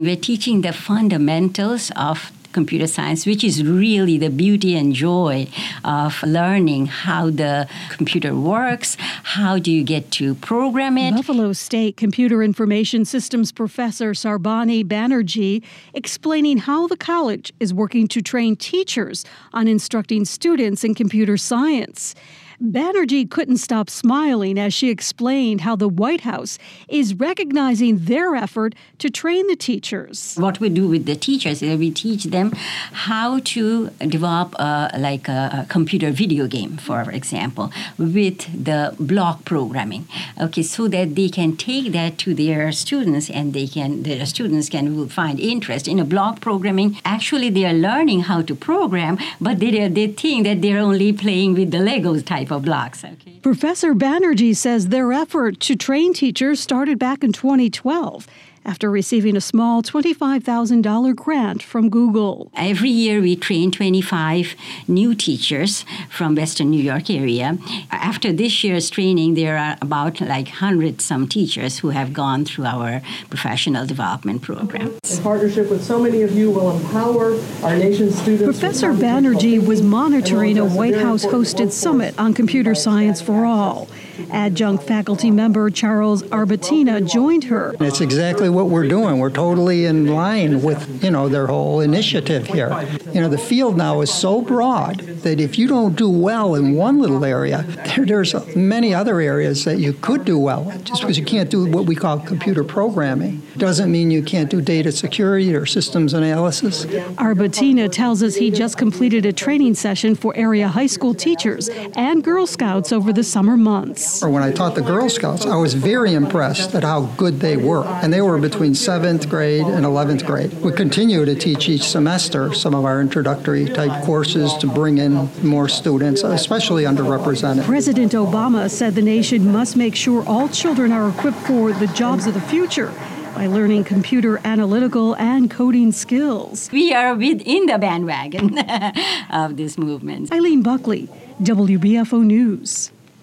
We're teaching the fundamentals of computer science, which is really the beauty and joy of learning how the computer works, how do you get to program it. Buffalo State Computer Information Systems professor Sarbani Banerjee explaining how the college is working to train teachers on instructing students in computer science. Banerjee couldn't stop smiling as she explained how the White House is recognizing their effort to train the teachers. What we do with the teachers is we teach them how to develop a computer video game, for example, with the block programming. Okay, so that they can take that to their students and their students will find interest in a block programming. Actually, they are learning how to program, but they think that they're only playing with the Legos type of blocks. Okay. Professor Banerjee says their effort to train teachers started back in 2012 after receiving a small $25,000 grant from Google. Every year we train 25 new teachers from Western New York area. After this year's training, there are about 100-some teachers who have gone through our professional development program. In partnership with so many of you will empower our nation's students. Professor Banerjee was monitoring a White House-hosted summit on computer science for all. Adjunct faculty member Charles Arbatina joined her. It's exactly what we're doing. We're totally in line with, their whole initiative here. The field now is so broad that if you don't do well in one little area, there's many other areas that you could do well. Just because you can't do what we call computer programming doesn't mean you can't do data security or systems analysis. Arbatina tells us he just completed a training session for area high school teachers and Girl Scouts over the summer months. When I taught the Girl Scouts, I was very impressed at how good they were. And they were between 7th grade and 11th grade. We continue to teach each semester some of our introductory type courses to bring in more students, especially underrepresented. President Obama said the nation must make sure all children are equipped for the jobs of the future by learning computer analytical and coding skills. We are within the bandwagon of this movement. Eileen Buckley, WBFO News.